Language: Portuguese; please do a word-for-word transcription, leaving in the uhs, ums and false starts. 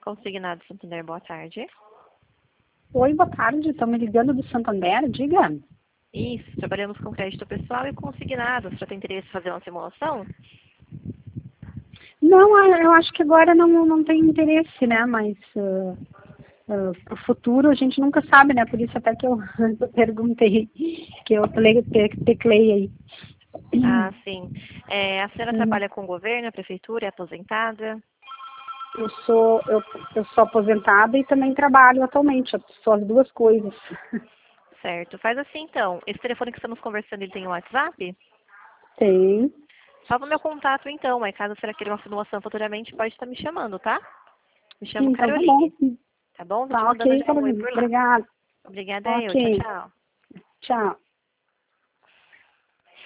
Consignado Santander, boa tarde. Oi, boa tarde. Estão me ligando do Santander, diga. Isso, trabalhamos com crédito pessoal e consignados. Você tem interesse em fazer uma simulação? Não, ah, eu acho que agora não, não tem interesse, né? Mas uh, uh, para o futuro a gente nunca sabe, né? Por isso até que eu perguntei, que eu tle- te- teclei aí. Ah, sim. É, a senhora Uhum. trabalha com o governo, a prefeitura, é aposentada? Eu sou, eu, eu sou aposentada e também trabalho atualmente. Eu sou as duas coisas. Certo. Faz assim então. Esse telefone que estamos conversando, ele tem um WhatsApp? Tem. Salva meu contato então, aí caso a senhora queira uma simulação futuramente, pode estar me chamando, tá? Me chamo Então tá bom. Caroline, tá bom? Vou te Tá mandando ok, já um oi Carolina. por lá. Obrigada. Obrigada eu. Tchau, Ok. tchau. Tchau.